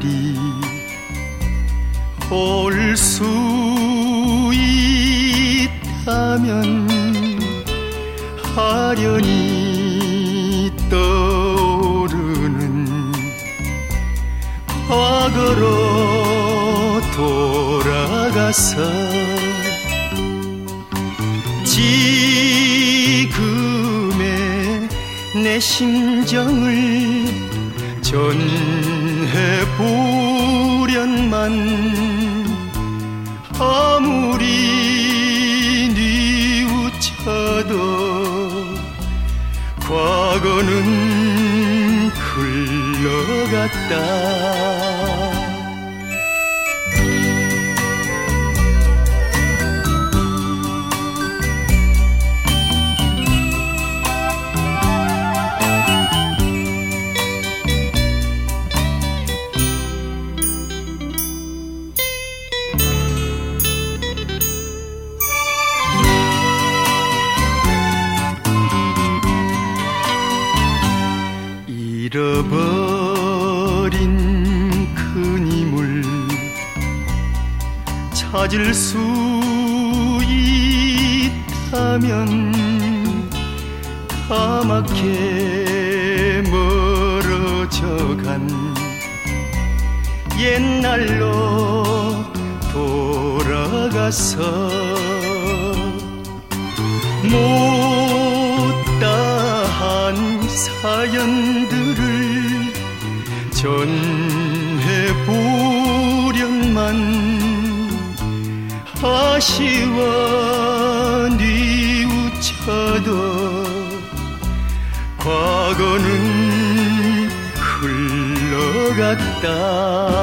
날이 올 수 있다면 아련히 떠오르는 과거로 돌아가서 지금의 내 심정을 전해보련만 아무리 뉘우쳐도 과거는 흘러갔다. 잃어버린 큰 힘을 찾을 수 있다면 까맣게 멀어져간 옛날로 돌아가서 못다한 사연들을 전해보련만 아쉬워 뉘우쳐도 과거는 흘러갔다.